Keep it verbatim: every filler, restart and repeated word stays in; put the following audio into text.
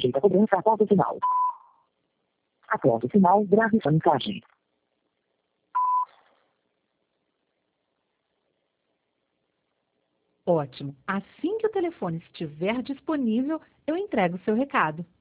Rejeita a cobrança após o sinal. Após o sinal, grave sua mensagem. Ótimo. Assim que o telefone estiver disponível, eu entrego o seu recado.